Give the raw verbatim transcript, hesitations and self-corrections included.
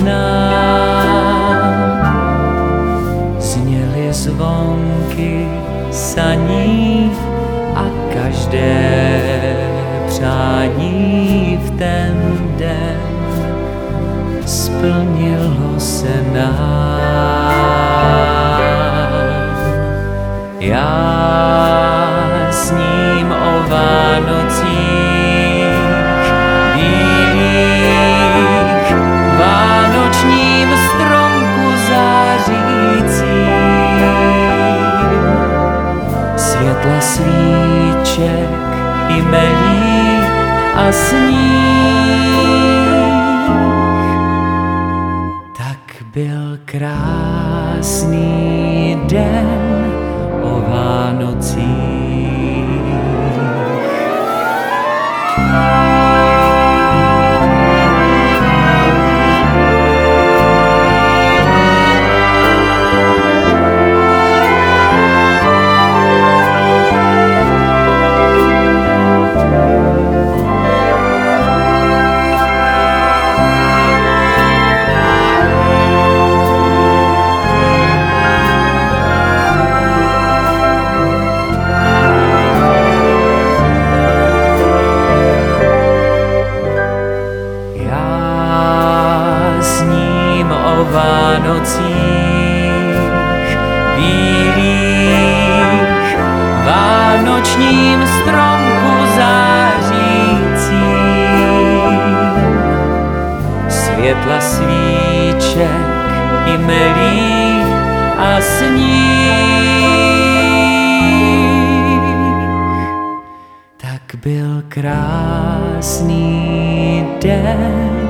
znám. Zněly zvonky saní a každé přání v ten den splnilo se nám. Já sním o Vánocích bílých, vánočním stromku zářícím, světla svíček i melí a sníh. Tak byl krásný den o Vánocích. Vánocích bílých, vánočním stromku zářícím, světla svíček i melí a sníh. Tak byl krásný den